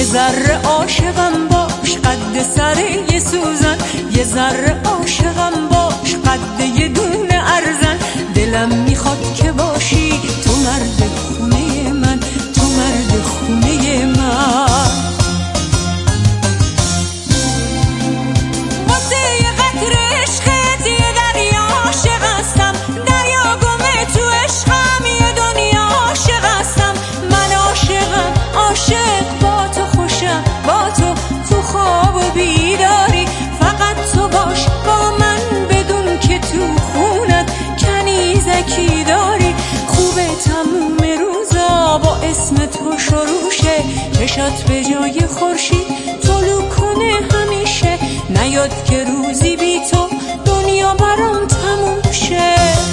ذره عاشقم باش قد سر یه سوزن، یه ذره عاشقم باش قد یه دونه ارزن. دلم میخواد که باشی تو مرد خونه من، تو مرد خونه من. اسم تو شروشه، چشات به جای خورشید طلوع کنه همیشه. نیاد که روزی بی تو دنیا برام تموم شه.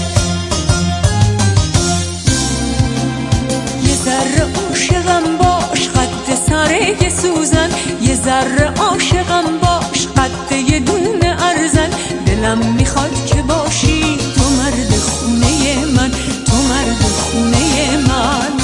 یه ذره عاشقم باش قد سر یه سوزن، یه ذره عاشقم باش قد یه دونه ارزن. دلم میخواد که باشی تو مرد خونه من، تو مرد خونه من.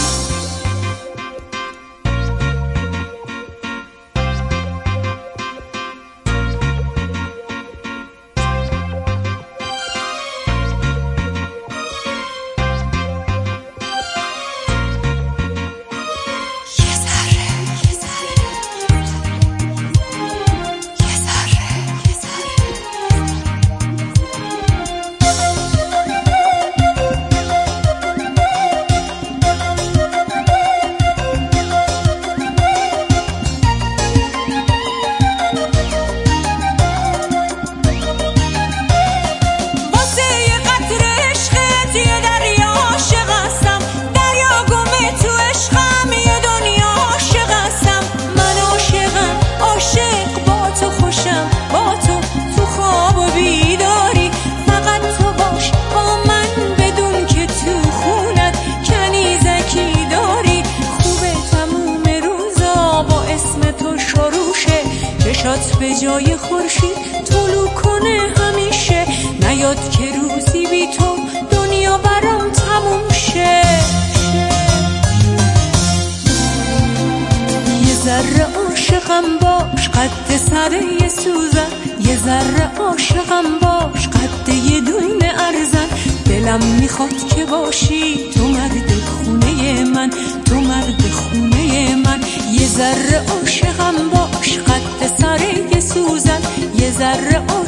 چشات به جای خورشید طلوع کنه همیشه. نیاد که روزی بی تو دنیا برام تموم شه. یه ذره عاشقم باش قد سر یه سوزن، یه ذره عاشقم باش قد یه دونه ارزن. دلم میخواد که باشی تو مرد خونه من، تو مرد خونه من. یه ذره عاشقم باش قد سر یه سوزن، یه ذره